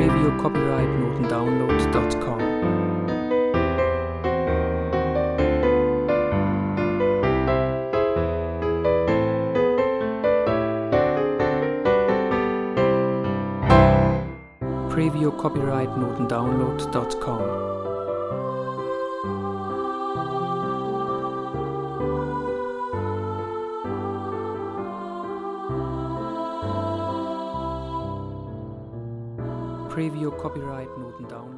Preview Copyright Notendownload.com. Preview Copyright Notendownload.com. Preview Copyright Notendownload.